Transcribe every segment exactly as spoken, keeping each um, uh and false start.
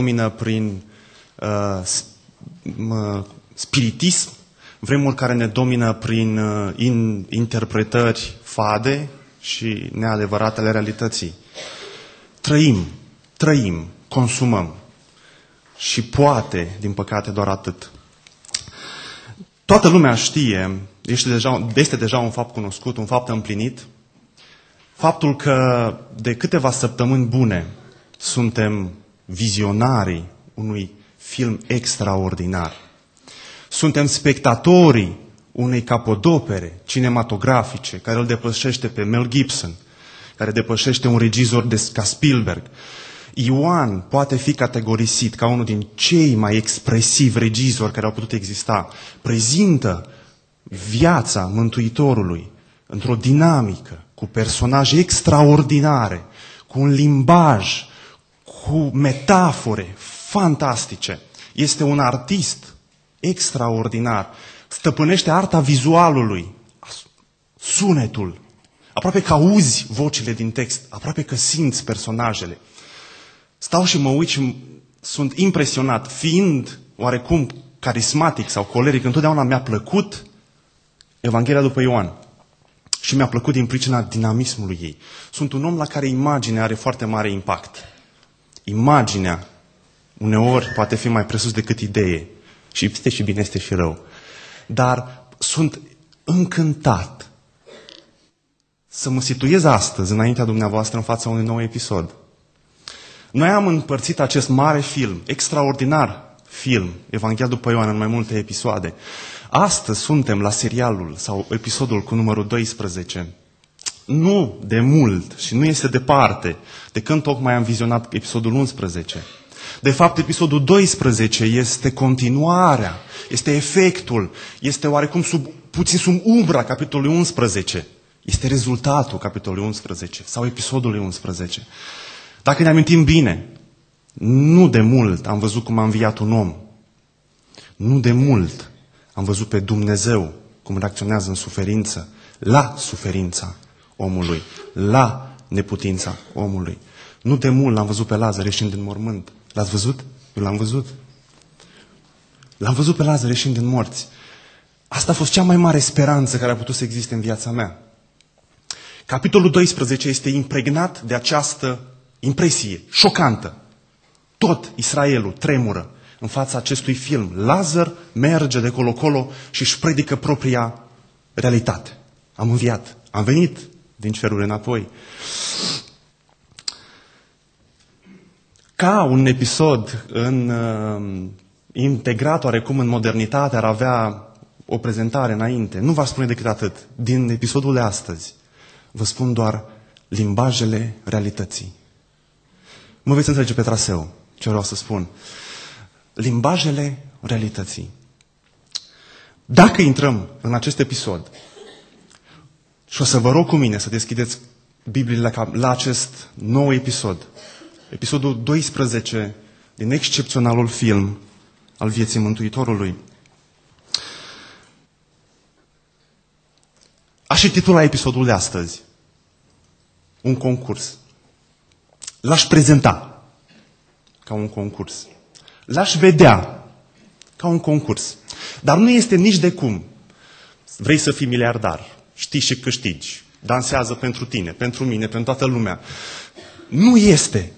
domină prin uh, spiritism, vremuri care ne domină prin uh, in, interpretări fade și neadevărate ale realității. Trăim, trăim, consumăm și poate, din păcate, doar atât. Toată lumea știe, este deja, este deja un fapt cunoscut, un fapt împlinit, faptul că de câteva săptămâni bune suntem vizionarii unui film extraordinar. Suntem spectatorii unei capodopere cinematografice care îl depășește pe Mel Gibson, care depășește un regizor de ca Spielberg. Ioan poate fi categorisit ca unul din cei mai expresivi regizori care au putut exista. Prezintă viața Mântuitorului într-o dinamică, cu personaje extraordinare, cu un limbaj, cu metafore fantastice. Este un artist extraordinar. Stăpânește arta vizualului, sunetul. Aproape că auzi vocile din text, aproape că simți personajele. Stau și mă uit și sunt impresionat, fiind oarecum carismatic sau coleric, întotdeauna mi-a plăcut Evanghelia după Ioan. Și mi-a plăcut din pricina dinamismului ei. Sunt un om la care imaginea are foarte mare impact. Imaginea uneori poate fi mai presus decât idee. Și este și bine, este și rău. Dar sunt încântat să mă situez astăzi înaintea dumneavoastră în fața unui nou episod. Noi am împărțit acest mare film, extraordinar film, Evanghelia după Ioan, în mai multe episoade. Astăzi suntem la serialul sau episodul cu numărul doisprezece. Nu de mult și nu este departe de când tocmai am vizionat episodul unsprezece. De fapt, episodul doisprezece este continuarea, este efectul, este oarecum sub, puțin sub umbra capitolului unsprezece. Este rezultatul capitolului unsprezece sau episodului unsprezece. Dacă ne amintim bine, nu de mult am văzut cum a înviat un om. Nu de mult am văzut pe Dumnezeu cum reacționează în suferință, la suferința omului, la neputința omului. Nu de mult l-am văzut pe Lazar ieșind din mormânt. L-ați văzut? Eu l-am văzut. L-am văzut pe Lazar ieșind din morți. Asta a fost cea mai mare speranță care a putut să existe în viața mea. Capitolul doisprezece este impregnat de această impresie șocantă. Tot Israelul tremură în fața acestui film. Lazar merge de colo-colo și își predică propria realitate. Am înviat, am venit din ceruri înapoi. Ca un episod în, uh, integrat oarecum în modernitate, ar avea o prezentare înainte. Nu v-aș spune decât atât. Din episodul de astăzi vă spun doar limbajele realității. Mă veți înțelege pe traseu ce vreau să spun. Limbajele realității. Dacă intrăm în acest episod și o să vă rog cu mine să deschideți Bibliile la, la acest nou episod, episodul doisprezece din excepționalul film al vieții Mântuitorului. Aș intitula episodul de astăzi un concurs. L-aș prezenta ca un concurs. L-aș vedea ca un concurs. Dar nu este nici de cum. Vrei să fii miliardar, știi și câștigi, dansează pentru tine, pentru mine, pentru toată lumea. Nu este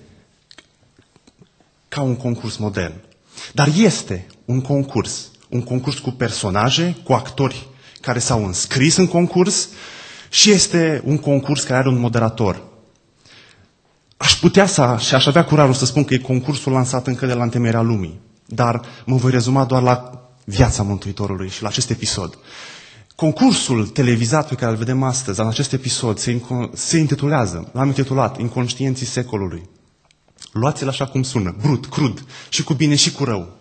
ca un concurs modern. Dar este un concurs. Un concurs cu personaje, cu actori care s-au înscris în concurs și este un concurs care are un moderator. Aș putea să, și aș avea curajul să spun că e concursul lansat încă de la întemeierea lumii. Dar mă voi rezuma doar la viața Mântuitorului și la acest episod. Concursul televizat pe care îl vedem astăzi, în acest episod, se, se intitulează, l-am intitulat, Inconștienții secolului. Luați-l așa cum sună, brut, crud, și cu bine și cu rău.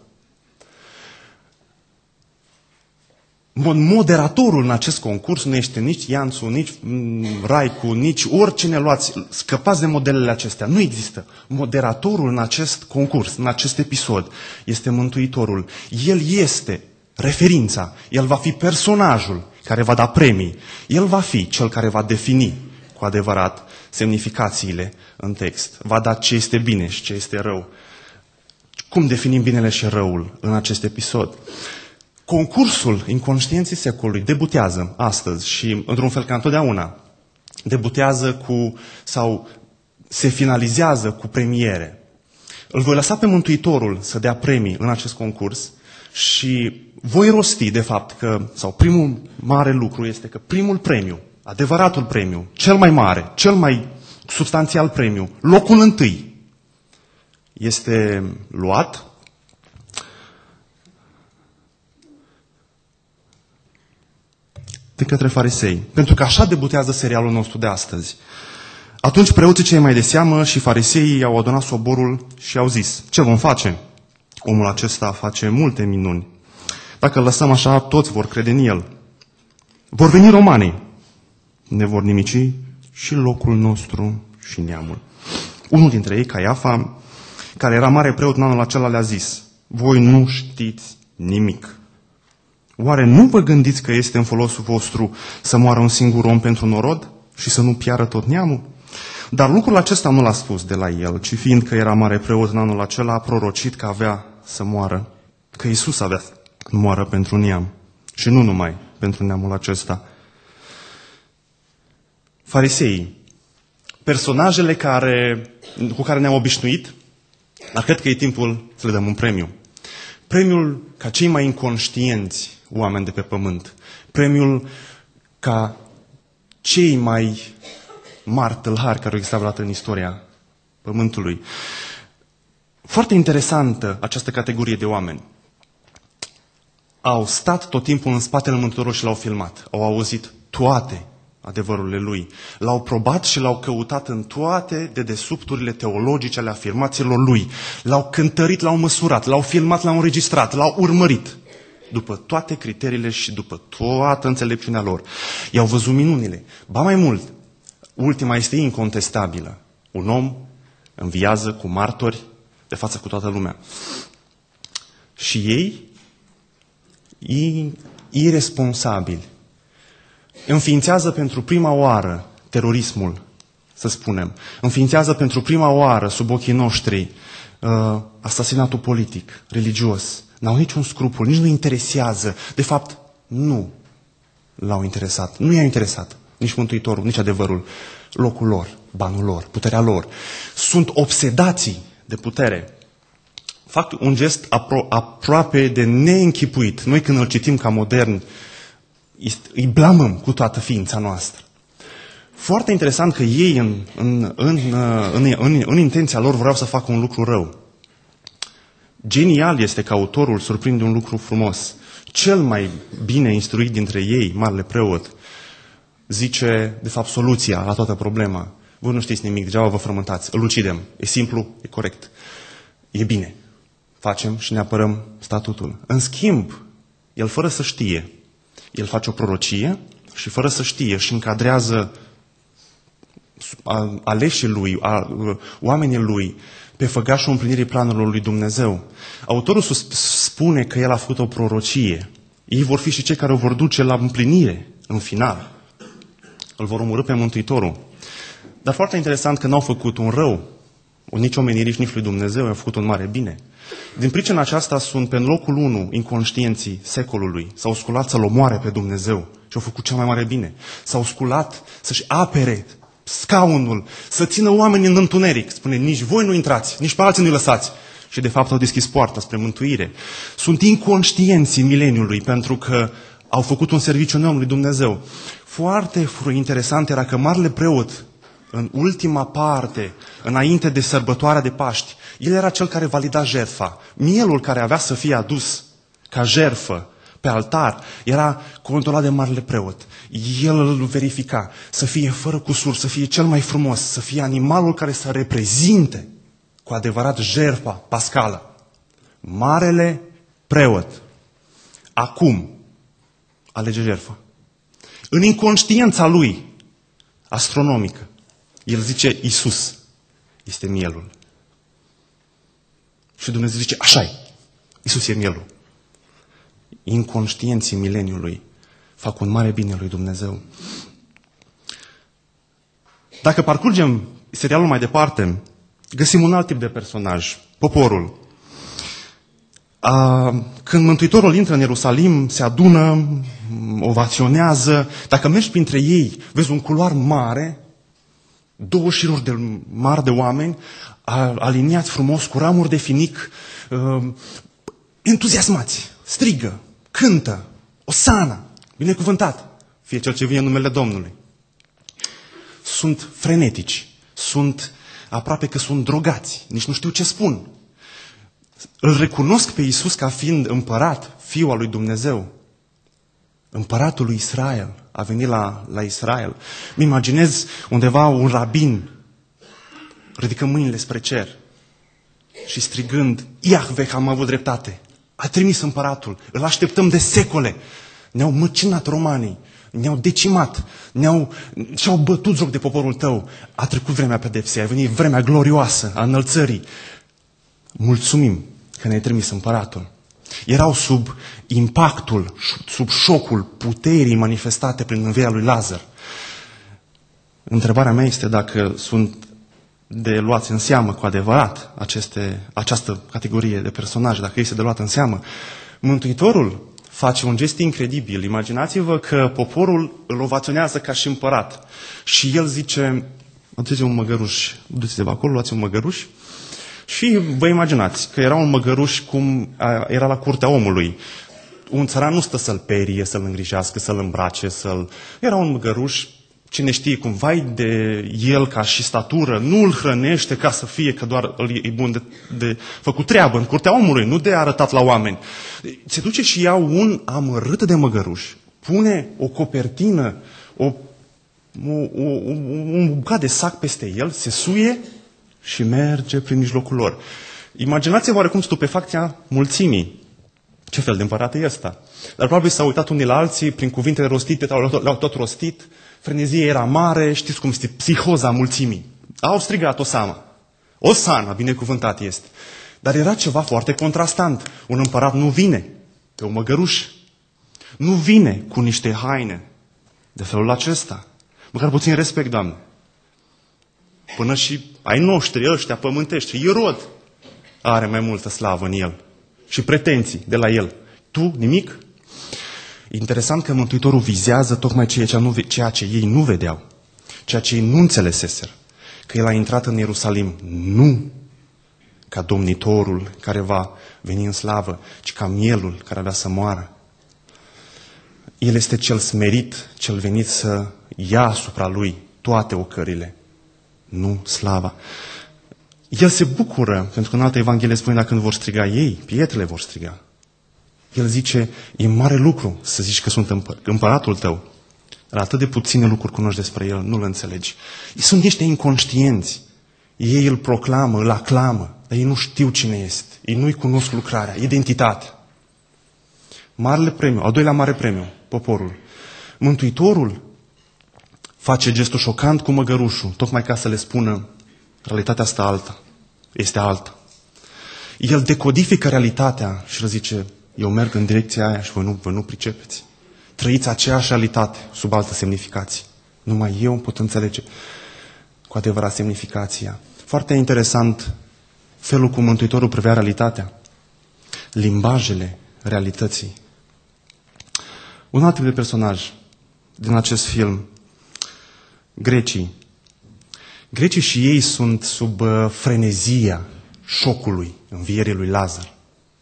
Moderatorul în acest concurs nu este nici Ianțu, nici Raicu, nici oricine luați. Scăpați de modelele acestea. Nu există. Moderatorul în acest concurs, în acest episod, este Mântuitorul. El este referința. El va fi personajul care va da premii. El va fi cel care va defini cu adevărat semnificațiile în text. Va da ce este bine și ce este rău. Cum definim binele și răul în acest episod? Concursul inconștienții secolului debutează astăzi și, într-un fel ca întotdeauna, debutează cu, sau se finalizează cu premiere. Îl voi lăsa pe Mântuitorul să dea premii în acest concurs și voi rosti, de fapt, că, sau primul mare lucru este că primul premiu, adevăratul premiu, cel mai mare, cel mai substanțial premiu, locul întâi, este luat de către farisei. Pentru că așa debutează serialul nostru de astăzi. Atunci preoții cei mai de seamă și fariseii au adunat soborul și au zis: ce vom face? Omul acesta face multe minuni. Dacă îl lăsăm așa, toți vor crede în el. Vor veni romanii. Ne vor nimici și locul nostru și neamul. Unul dintre ei, Caiafa, care era mare preot în anul acela, le-a zis: voi nu știți nimic. Oare nu vă gândiți că este în folosul vostru să moară un singur om pentru norod și să nu piară tot neamul? Dar lucrul acesta nu l-a spus de la el, ci fiindcă era mare preot în anul acela, a prorocit că avea să moară, că Iisus avea să moară pentru neam și nu numai pentru neamul acesta. Fariseii, personajele care, cu care ne-am obișnuit, dar cred că e timpul să le dăm un premiu. Premiul ca cei mai inconștienți oameni de pe pământ. Premiul ca cei mai mari tâlhari care au existat vreodată în istoria pământului. Foarte interesantă această categorie de oameni. Au stat tot timpul în spatele Mântuitorului și l-au filmat. Au auzit toate adevărurile lui. L-au probat și l-au căutat în toate dedesubturile teologice ale afirmațiilor lui. L-au cântărit, l-au măsurat, l-au filmat, l-au înregistrat, l-au urmărit. După toate criteriile și după toată înțelepciunea lor. I-au văzut minunile. Ba mai mult, ultima este incontestabilă. Un om înviază cu martori de față cu toată lumea. Și ei, irresponsabili, înființează pentru prima oară terorismul, să spunem. Înființează pentru prima oară sub ochii noștri uh, asasinatul politic, religios. N-au niciun scrupul, nici nu interesează. De fapt, nu l-au interesat. Nu i-a interesat nici Mântuitorul, nici adevărul. Locul lor, banul lor, puterea lor. Sunt obsedații de putere. Fac un gest apro- aproape de neînchipuit. Noi când îl citim ca modern, îi blamăm cu toată ființa noastră. Foarte interesant că ei în, în, în, în, în, în intenția lor vreau să facă un lucru rău. Genial este că autorul surprinde un lucru frumos. Cel mai bine instruit dintre ei, marele preot, zice, de fapt, soluția la toată problema. Voi nu știți nimic, degeaba vă frământați. Îl ucidem. E simplu, e corect. E bine. Facem și ne apărăm statutul. În schimb, el fără să știe, el face o prorocie și fără să știe și încadrează aleșii lui, oamenii lui, pe făgașul împlinirii planurilor lui Dumnezeu. Autorul spune că el a făcut o prorocie. Ei vor fi și cei care o vor duce la împlinire, în final. Îl vor omorî pe Mântuitorul. Dar foarte interesant că n-au făcut un rău, nici omenirii, nici lui Dumnezeu, au făcut un mare bine. Din pricina aceasta sunt pe locul unu inconștienții secolului. S-au sculat să-L omoare pe Dumnezeu și au făcut cel mai mare bine. S-au sculat să-și apere scaunul, să țină oamenii în întuneric. Spune, nici voi nu intrați, nici pe alții nu-i lăsați. Și de fapt au deschis poarta spre mântuire. Sunt inconștienții mileniului pentru că au făcut un serviciu enorm lui Dumnezeu. Foarte interesant era că marele preot, în ultima parte, înainte de sărbătoarea de Paști, el era cel care valida jertfa. Mielul care avea să fie adus ca jertfă pe altar era controlat de marele preot. El îl verifica să fie fără cusur, să fie cel mai frumos, să fie animalul care să reprezinte cu adevărat jertfa pascală. Marele preot acum alege jertfa. În inconștiența lui astronomică, el zice, Iisus este mielul. Și Dumnezeu zice, așa-i, Iisus e mielul. Inconștienții mileniului fac un mare bine lui Dumnezeu. Dacă parcurgem serialul mai departe, găsim un alt tip de personaj, poporul. A, când Mântuitorul intră în Ierusalim, se adună, ovaționează. Dacă mergi printre ei, vezi un culoar mare, două șiruri de mari de oameni, aliniați frumos, cu ramuri de finic, entuziasmați, strigă, cântă, osana, binecuvântat, fie cel ce vine în numele Domnului. Sunt frenetici, sunt aproape că sunt drogați, nici nu știu ce spun. Îl recunosc pe Iisus ca fiind împărat, Fiul al lui Dumnezeu. Împăratul lui Israel a venit la, la Israel. Îmi imaginez undeva un rabin ridică mâinile spre cer și strigând, Iahve, am avut dreptate, a trimis împăratul, îl așteptăm de secole. Ne-au măcinat romanii, ne-au decimat, ne-au, și-au bătut joc de poporul tău. A trecut vremea pedepsei, a venit vremea glorioasă a înălțării. Mulțumim că ne-ai trimis împăratul. Erau sub impactul, sub șocul puterii manifestate prin învierea lui Lazar. Întrebarea mea este dacă sunt de luați în seamă cu adevărat aceste, această categorie de personaje, dacă este de luat în seamă. Mântuitorul face un gest incredibil. Imaginați-vă că poporul îl ovaționează ca și împărat. Și el zice, aduceți un măgăruș, duceți-vă acolo, luați un măgăruș. Și vă imaginați că era un măgăruș cum era la curtea omului. Un țăran nu stă să-l perie, să-l îngrijească, să-l îmbrace, să-l... Era un măgăruș, cine știe cum, vai de el ca și statură, nu îl hrănește ca să fie că doar e bun de, de făcut treabă în curtea omului, nu de arătat la oameni. Se duce și ia un amărât de măgăruș, pune o copertină, o, o, o, un bucat de sac peste el, se suie și merge prin mijlocul lor. Imaginați-vă oarecum stupefacția mulțimii. Ce fel de împărat e ăsta? Dar probabil s-au uitat unii la alții, prin cuvintele rostite, le-au tot rostit, frenezie era mare, știți cum este, psihoza mulțimii. Au strigat Osama. Osana, binecuvântat este. Dar era ceva foarte contrastant. Un împărat nu vine pe un măgăruș. Nu vine cu niște haine de felul acesta. Măcar puțin respect, Doamne. Până și ai noștri, ăștia pământești, Irod are mai multă slavă în el. Și pretenții de la el. Tu, nimic? Interesant că Mântuitorul vizează tocmai ceea ce, nu, ceea ce ei nu vedeau. Ceea ce ei nu înțeleseseră. Că el a intrat în Ierusalim nu ca domnitorul care va veni în slavă, ci ca mielul care avea să moară. El este cel smerit, cel venit să ia asupra lui toate ocările, nu slava. El se bucură, pentru că în altă Evanghelie spune, dacă când vor striga ei, pietrele vor striga. El zice, e mare lucru să zici că sunt împăr- împăratul tău. Dar atât de puține lucruri cunoști despre el, nu-l înțelegi. Sunt niște inconștienți. Ei îl proclamă, îl aclamă, dar ei nu știu cine este. Ei nu-i cunosc lucrarea, identitatea. Marele premiu, al doilea mare premiu, poporul. Mântuitorul face gestul șocant cu măgărușul, tocmai ca să le spună, realitatea asta alta, este alta. El decodifică realitatea și le zice, eu merg în direcția aia și voi nu, voi nu pricepeți. Trăiți aceeași realitate sub altă semnificație. Numai eu pot înțelege cu adevărat semnificația. Foarte interesant felul cum Mântuitorul privea realitatea. Limbajele realității. Un alt tip de personaj din acest film, grecii. Grecii și ei sunt sub uh, frenezia șocului învierii lui Lazar.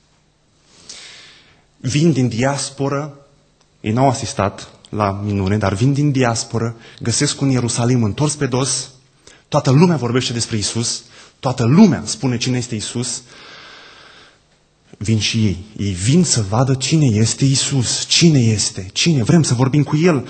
Vin din diasporă, ei n-au asistat la minune, dar vin din diasporă, găsesc un Ierusalim întors pe dos, toată lumea vorbește despre Isus, toată lumea spune cine este Isus, vin și ei. Ei vin să vadă cine este Isus, cine este, cine, vrem să vorbim cu El.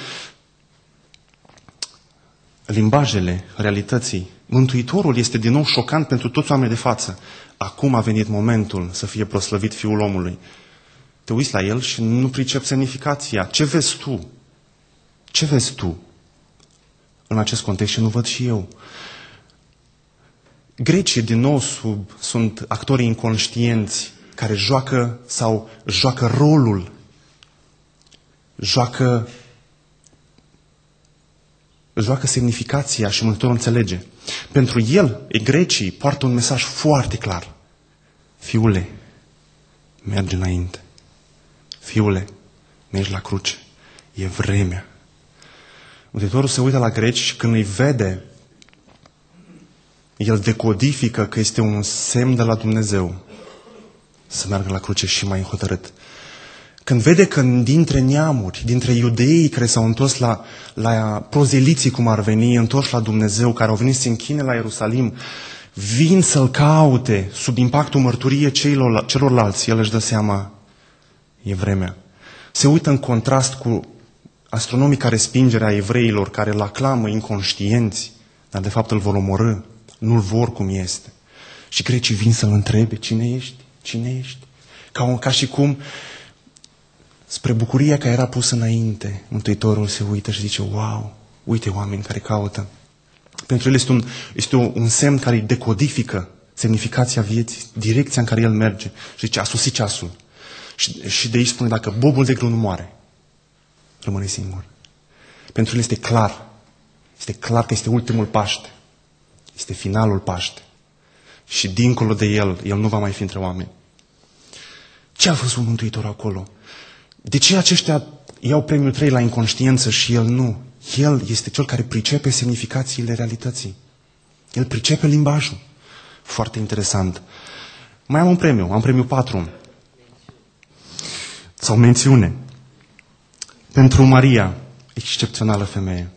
Limbajele realității. Mântuitorul este din nou șocant pentru toți oamenii de față. Acum a venit momentul să fie proslăvit Fiul omului. Te uiți la el și nu pricepi semnificația. Ce vezi tu? Ce vezi tu în acest context și nu văd și eu? Grecii, din nou, sub, sunt actorii inconștienți care joacă sau joacă rolul, joacă, joacă semnificația și Mântuitorul înțelege. Pentru el, grecii poartă un mesaj foarte clar. Fiule, merge înainte. Fiule, mergi la cruce. E vremea. Mântuitorul se uită la greci și când îi vede, el decodifică că este un semn de la Dumnezeu să meargă la cruce și mai hotărât. Când vede că dintre neamuri, dintre iudeii care s-au întors la, la prozeliții, cum ar veni, întorși la Dumnezeu, care au venit să se închine la Ierusalim, vin să-L caute sub impactul mărturiei celor, celorlalți, el își dă seama, e vremea. Se uită în contrast cu astronomica respingere a evreilor care îl aclamă inconștienți, dar de fapt îl vor omorâ, nu-l vor cum este. Și grecii vin să-L întrebe, cine ești? Cine ești? Ca, ca și cum, spre bucuria care era pusă înainte, Mântuitorul se uită și zice, wow, uite oameni care caută. Pentru el este un, este un semn care îi decodifică semnificația vieții, direcția în care el merge. Și zice, a sosit ceasul. Și, și de aici spune, dacă bobul de grâu nu moare, rămâne singur. Pentru el este clar. Este clar că este ultimul Paște. Este finalul Paște. Și dincolo de el, el nu va mai fi între oameni. Ce a văzut Mântuitorul acolo? De ce aceștia iau premiul trei la inconștiență și el nu? El este cel care pricepe semnificațiile realității. El pricepe limbajul. Foarte interesant. Mai am un premiu, am premiul patru. Sau mențiune. Pentru Maria, excepțională femeie.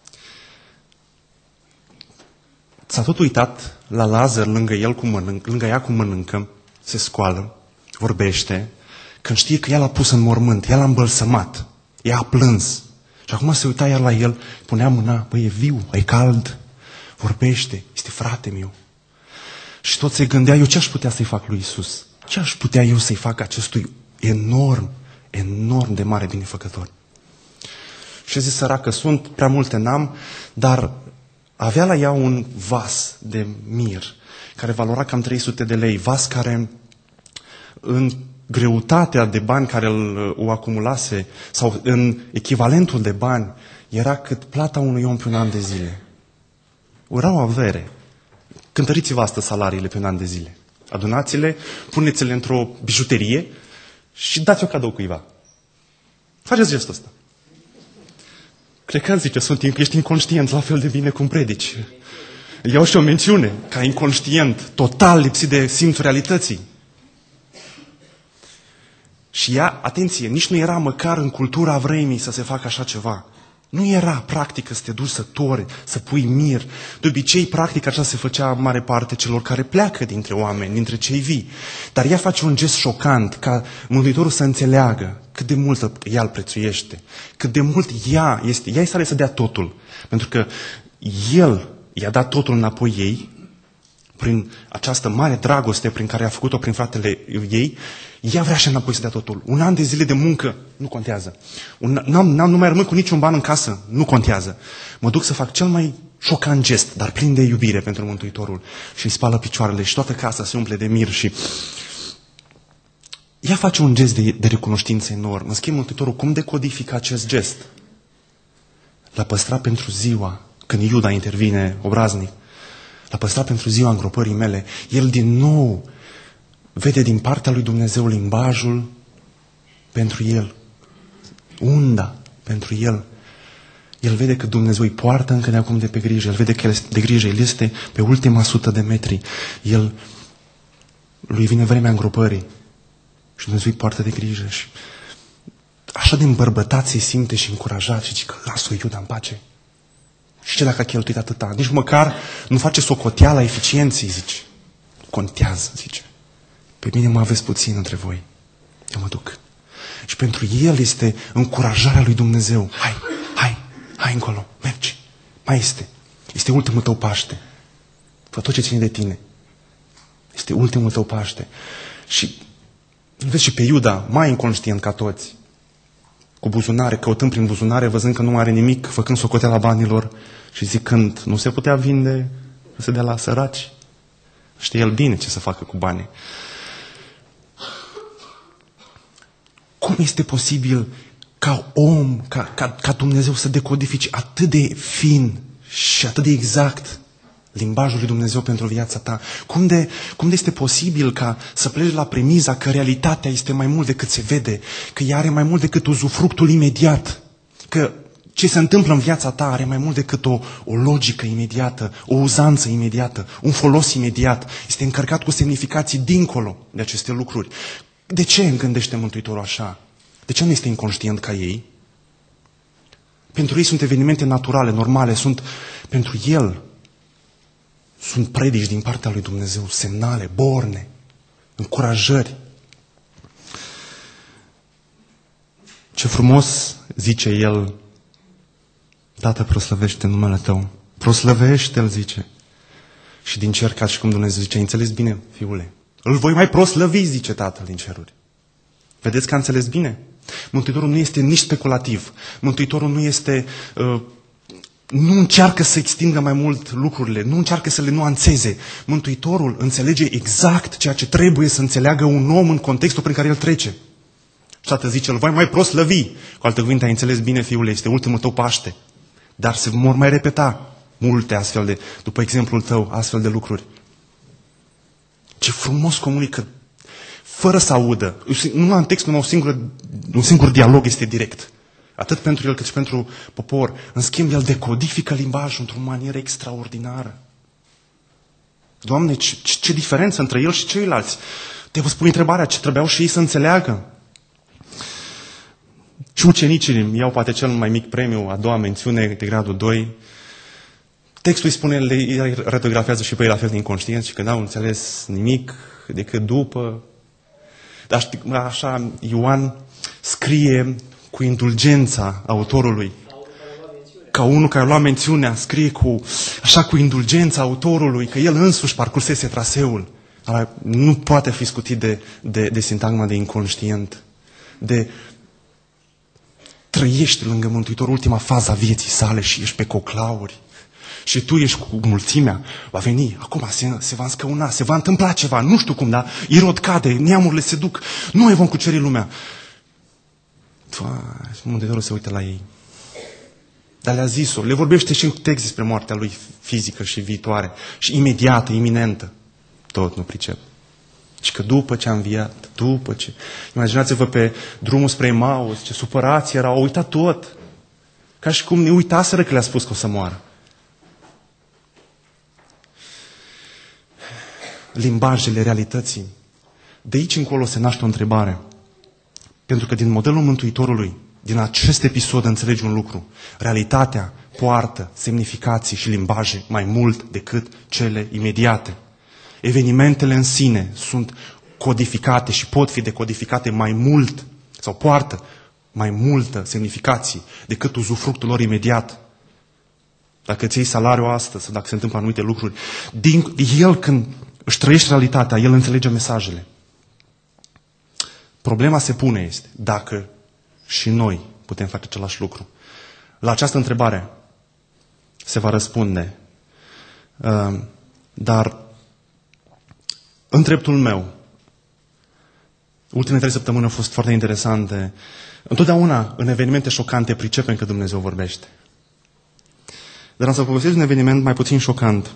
S-a tot uitat la Lazar lângă, el cu mănânc, lângă ea cu mănâncă, se scoală, vorbește, când știe că ea l-a pus în mormânt, ea l-a îmbălsămat, ea a plâns. Și acum se uita iar la el, punea mâna, băi, e viu, e cald, vorbește, este frate meu. Și tot se gândea, eu ce aș putea să-i fac lui Iisus? Ce aș putea eu să-i fac acestui enorm, enorm de mare binefăcător? Și a zis, săracă, sunt, prea multe n-am, dar avea la ea un vas de mir, care valora cam trei sute de lei, vas care în greutatea de bani care îl, o acumulase, sau în echivalentul de bani, era cât plata unui om pe un an de zile. Era o avere. Cântăriți-vă astăzi salariile pe un an de zile. Adunați-le, puneți-le într-o bijuterie și dați-o cadou cuiva. Faceți gestul ăsta. Cred că zice, sunt, ești inconștient la fel de bine cum predici. Iau și o mențiune, ca inconștient, total lipsit de simțul realității. Și ea, atenție, nici nu era măcar în cultura vremii să se facă așa ceva. Nu era practică să te duci să tori, să pui mir. De obicei, practic, așa se făcea în mare parte celor care pleacă dintre oameni, dintre cei vii. Dar ea face un gest șocant, ca Mântuitorul să înțeleagă cât de mult ea îl prețuiește, cât de mult ea este. Ea îi sare să dea totul, pentru că el i-a dat totul înapoi ei, prin această mare dragoste prin care a făcut-o prin fratele ei, ea vrea și înapoi să dea totul. Un an de zile de muncă nu contează. Un, n-am, n-am, nu mai rămân cu niciun ban în casă, nu contează. Mă duc să fac cel mai șocant gest, dar plin de iubire pentru Mântuitorul. Și îi spală picioarele și toată casa se umple de mir și ea face un gest de, de recunoștință enorm. În schimb, Mântuitorul cum decodifică acest gest? L-a păstrat pentru ziua când Iuda intervine obraznic. L-a păstrat pentru ziua îngropării mele. El din nou vede din partea lui Dumnezeu limbajul pentru el. Unda pentru el. El vede că Dumnezeu îi poartă încă de acum de pe grijă. El vede că el este de grijă. El este pe ultima sută de metri. El, lui vine vremea îngropării. Și Dumnezeu îi poartă de grijă. Și așa de îmbărbătat se simte și încurajat. Și zice că lasă-o Iuda în pace. Și ce dacă a cheltuit atâta? Nici măcar nu face socoteala eficienței, zice. Contează, zice. Pe mine mă aveți puțin între voi. Eu mă duc. Și pentru el este încurajarea lui Dumnezeu. Hai, hai, hai încolo, mergi. Mai este. Este ultimul tău Paște. Fă tot ce ține de tine. Este ultimul tău Paște. Și îl vezi și pe Iuda, mai inconștient ca toți. Cu buzunare, căutând prin buzunare, văzând că nu are nimic, făcând socoteala banilor și zicând, nu se putea vinde, să se dea la săraci. Știe el bine ce să facă cu banii. Cum este posibil ca om, ca, ca, ca Dumnezeu să decodifice atât de fin și atât de exact limbajul lui Dumnezeu pentru viața ta. Cum de, cum de este posibil ca să pleci la premiza că realitatea este mai mult decât se vede, că ea are mai mult decât uzufructul imediat, că ce se întâmplă în viața ta are mai mult decât o, o logică imediată, o uzanță imediată, un folos imediat. Este încărcat cu semnificații dincolo de aceste lucruri. De ce îngândește Mântuitorul așa? De ce nu este inconștient ca ei? Pentru ei sunt evenimente naturale, normale, sunt pentru el sunt predici din partea lui Dumnezeu, semnale, borne, încurajări. Ce frumos zice el, Tată, proslăvește numele Tău. Proslăvește-L, zice. Și din cer, ca și cum Dumnezeu zice, ai înțeles bine, fiule? Îl voi mai proslăvi, zice Tatăl din ceruri. Vedeți că a înțeles bine? Mântuitorul nu este nici speculativ. Mântuitorul nu este... Uh, nu încearcă să extindă mai mult lucrurile, nu încearcă să le nuanțeze. Mântuitorul înțelege exact ceea ce trebuie să înțeleagă un om în contextul prin care el trece. Și Tatăl zice, îl voi mai proslăvi. Cu alte cuvinte, ai înțeles bine, fiule, este ultimul tău Paște. Dar se vor mai repeta multe astfel de, după exemplul tău, astfel de lucruri. Ce frumos comunică, fără să audă. Numai în text, numai un singur, un singur dialog este direct. Atât pentru el cât și pentru popor. În schimb, el decodifică limbajul într-o manieră extraordinară. Doamne, ce, ce diferență între el și ceilalți. Te vă spui întrebarea, ce trebuiau și ei să înțeleagă. Și ucenicii iau poate cel mai mic premiu, a doua mențiune de gradul doi. Textul îi spune, le radiografează și pe ei la fel de inconștienți și că n-au înțeles nimic decât după. Dar așa Ioan scrie cu indulgența autorului. Ca unul care a luat mențiunea, scrie cu, așa cu indulgența autorului, că el însuși parcursese traseul. Nu poate fi scutit de, de, de sintagma de inconștient. De trăiești lângă Mântuitor ultima fază a vieții sale și ești pe coclauri. Și tu ești cu mulțimea, va veni, acum se, se va înscăuna, se va întâmpla ceva, nu știu cum, dar Irod cade, neamurile se duc, nu mai vom cuceri lumea. Mântuitorul se uită la ei. Dar le-a zis-o, le vorbește și în text despre moartea lui fizică și viitoare, și imediată, iminentă. Tot nu pricep. Și că după ce a înviat, după ce... Imaginați-vă pe drumul spre Emaus, ce supărați erau, au uitat tot. Ca și cum ne uitaseră că le-a spus că o să moară. Limbajele realității. De aici încolo se naște o întrebare. Pentru că din modelul Mântuitorului, din acest episod înțelegi un lucru. Realitatea poartă semnificații și limbaje mai mult decât cele imediate. Evenimentele în sine sunt codificate și pot fi decodificate mai mult sau poartă mai multă semnificații decât uzufructul lor imediat. Dacă îți iei salariul astăzi sau dacă se întâmplă anumite lucruri, din, el când își trăiește realitatea, el înțelege mesajele. Problema se pune este dacă și noi putem face același lucru. La această întrebare se va răspunde. Uh, dar în dreptul meu, ultimele trei săptămâni au fost foarte interesante. Întotdeauna, în evenimente șocante, pricepem că Dumnezeu vorbește. Dar am să povestesc un eveniment mai puțin șocant.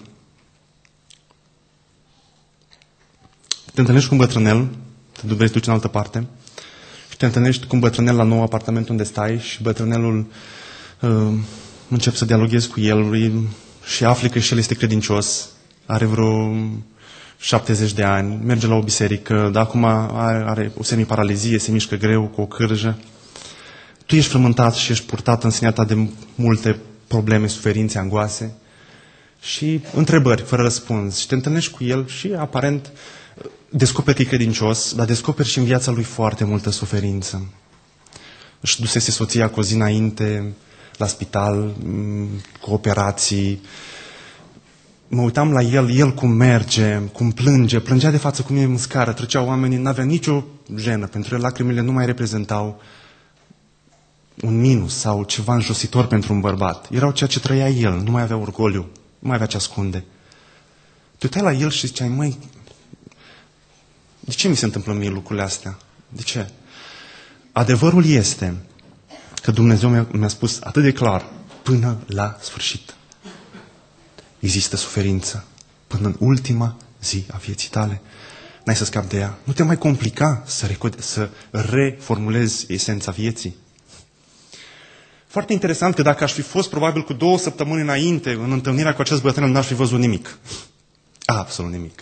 Te întâlnești cu un bătrânel, te vrei să duci în altă parte, și te întâlnești cu un bătrânel la nou apartament unde stai și bătrânelul uh, începe să dialoghezi cu el și afli că și el este credincios, are vreo șaptezeci de ani, merge la o biserică, dar acum are, are o semiparalizie, se mișcă greu cu o cârjă. Tu ești frământat și ești purtat în sinea ta de multe probleme, suferințe, angoase și întrebări fără răspuns. Și te întâlnești cu el și aparent descoperi că e credincios, dar descoperi și în viața lui foarte multă suferință. Își dusese soția cu o zi înainte la spital, cu operații. Mă uitam la el, el cum merge, cum plânge, plângea de față cu mine în scară, treceau oamenii, n-avea nicio jenă, pentru el lacrimile nu mai reprezentau un minus sau ceva înjositor pentru un bărbat. Erau ceea ce trăia el, nu mai avea orgoliu, nu mai avea ce ascunde. Te uitai la el și ziceai, măi, de ce mi se întâmplă mie lucrurile astea? De ce? Adevărul este că Dumnezeu mi-a, mi-a spus atât de clar, până la sfârșit. există suferință până în ultima zi a vieții tale. N-ai să scapi de ea. Nu te mai complica să, reco- să reformulezi esența vieții. Foarte interesant că dacă aș fi fost probabil cu două săptămâni înainte în întâlnirea cu acest bătrân, n-aș fi văzut nimic. Absolut nimic.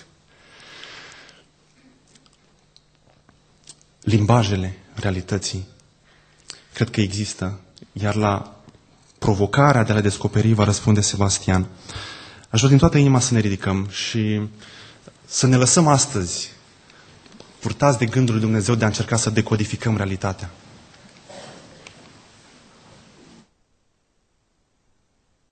Limbajele realității cred că există, iar la provocarea de a le descoperi va răspunde Sebastian. Aș vrea din toată inima să ne ridicăm și să ne lăsăm astăzi purtați de gândul lui Dumnezeu de a încerca să decodificăm realitatea.